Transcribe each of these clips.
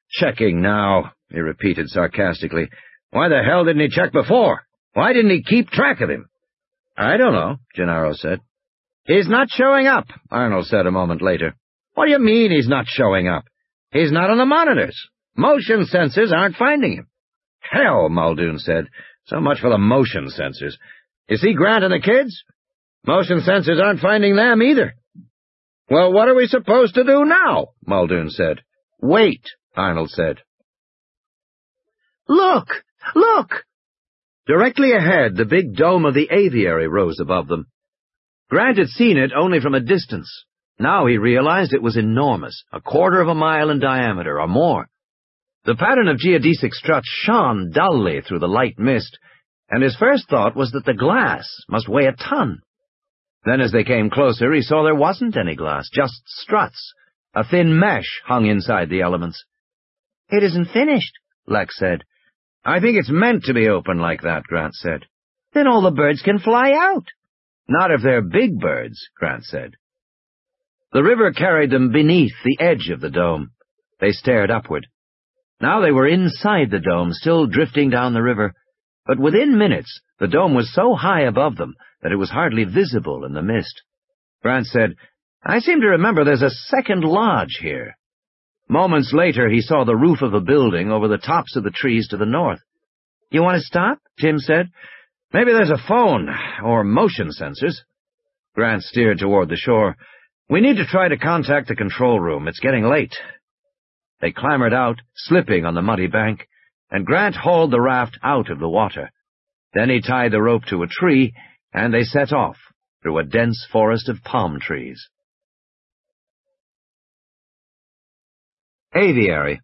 Checking now, he repeated sarcastically. Why the hell didn't he check before? Why didn't he keep track of him? I don't know, Gennaro said. He's not showing up, Arnold said a moment later. What do you mean he's not showing up? He's not on the monitors. Motion sensors aren't finding him. Hell, Muldoon said. So much for the motion sensors. You see Grant and the kids? Motion sensors aren't finding them either. Well, what are we supposed to do now? Muldoon said. Wait, Arnold said. Look! Look! Directly ahead, the big dome of the aviary rose above them. Grant had seen it only from a distance. Now he realized it was enormous, 1/4 of a mile in diameter or more. The pattern of geodesic struts shone dully through the light mist, and his first thought was that the glass must weigh a ton. Then as they came closer, he saw there wasn't any glass, just struts. A thin mesh hung inside the elements. It isn't finished, Lex said. I think it's meant to be open like that, Grant said. Then all the birds can fly out. Not if they're big birds, Grant said. The river carried them beneath the edge of the dome. They stared upward. Now they were inside the dome, still drifting down the river, but within minutes the dome was so high above them that it was hardly visible in the mist. Grant said, I seem to remember there's a second lodge here. Moments later he saw the roof of a building over the tops of the trees to the north. You want to stop? Jim said. Maybe there's a phone, or motion sensors. Grant steered toward the shore. We need to try to contact the control room. It's getting late. They clambered out, slipping on the muddy bank, and Grant hauled the raft out of the water. Then he tied the rope to a tree, and they set off through a dense forest of palm trees. Aviary.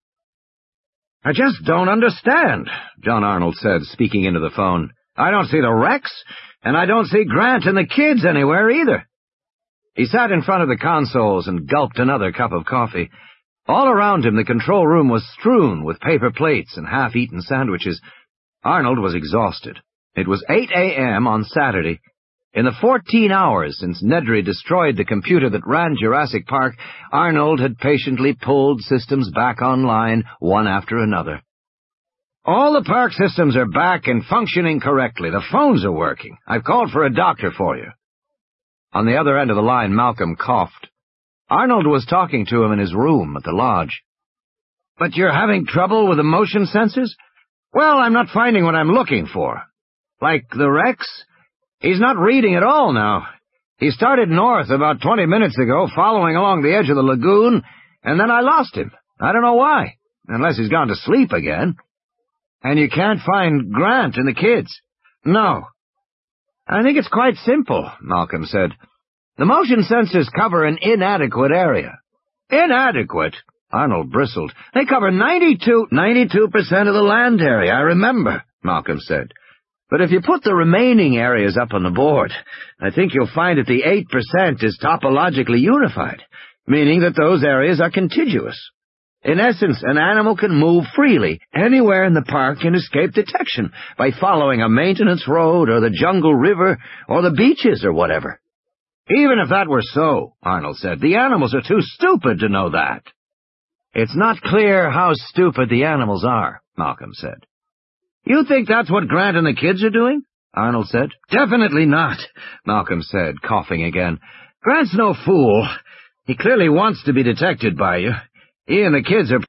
I just don't understand, John Arnold said, speaking into the phone. I don't see the wrecks, and I don't see Grant and the kids anywhere either. He sat in front of the consoles and gulped another cup of coffee. All around him the control room was strewn with paper plates and half-eaten sandwiches. Arnold was exhausted. It was 8 a.m. on Saturday. In the 14 hours since Nedry destroyed the computer that ran Jurassic Park, Arnold had patiently pulled systems back online, one after another. All the park systems are back and functioning correctly. The phones are working. I've called for a doctor for you. On the other end of the line, Malcolm coughed. Arnold was talking to him in his room at the lodge. But you're having trouble with the motion sensors? Well, I'm not finding what I'm looking for. Like the Rex? He's not reading at all now. He started north about 20 minutes ago, following along the edge of the lagoon, and then I lost him. I don't know why, unless he's gone to sleep again. And you can't find Grant and the kids? No. I think it's quite simple, Malcolm said. The motion sensors cover an inadequate area. Inadequate? Arnold bristled. They cover 92% of the land area, I remember, Malcolm said. But if you put the remaining areas up on the board, I think you'll find that the 8% is topologically unified, meaning that those areas are contiguous. In essence, an animal can move freely anywhere in the park and escape detection by following a maintenance road or the jungle river or the beaches or whatever. Even if that were so, Arnold said, the animals are too stupid to know that. It's not clear how stupid the animals are, Malcolm said. You think that's what Grant and the kids are doing? Arnold said. Definitely not, Malcolm said, coughing again. Grant's no fool. He clearly wants to be detected by you. He and the kids are